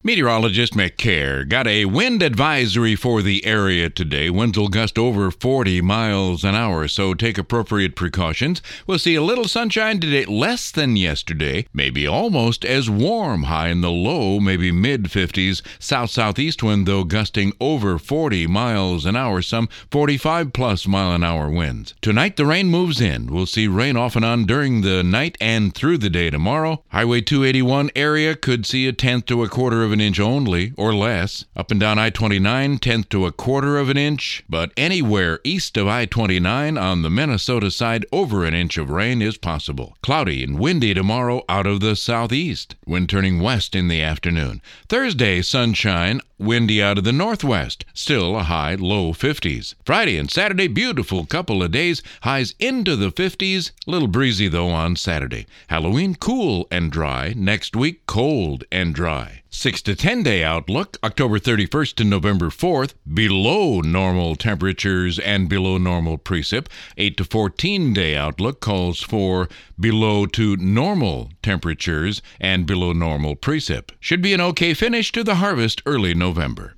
Meteorologist McCare got a wind advisory for the area today. Winds will gust over 40 miles an hour, so take appropriate precautions. We'll see a little sunshine today, less than yesterday, maybe almost as warm, high in the low, maybe mid-50s. South-southeast wind, though, gusting over 40 miles an hour, some 45-plus mile-an-hour winds. Tonight, the rain moves in. We'll see rain off and on during the night and through the day tomorrow. Highway 281 area could see a tenth to a quarter of an inch only, or less. Up and down I-29, tenth to a quarter of an inch. But anywhere east of I-29 on the Minnesota side, over an inch of rain is possible. Cloudy and windy tomorrow out of the southeast. Wind turning west in the afternoon. Thursday, sunshine, windy out of the northwest. Still a high, low 50s. Friday and Saturday, beautiful couple of days. Highs into the 50s. Little breezy, though, on Saturday. Halloween, cool and dry. Next week, cold and dry. 6 to 10 day outlook, October 31st to November 4th, below normal temperatures and below normal precip. 8 to 14 day outlook calls for below to normal temperatures and below normal precip. Should be an okay finish to the harvest early November.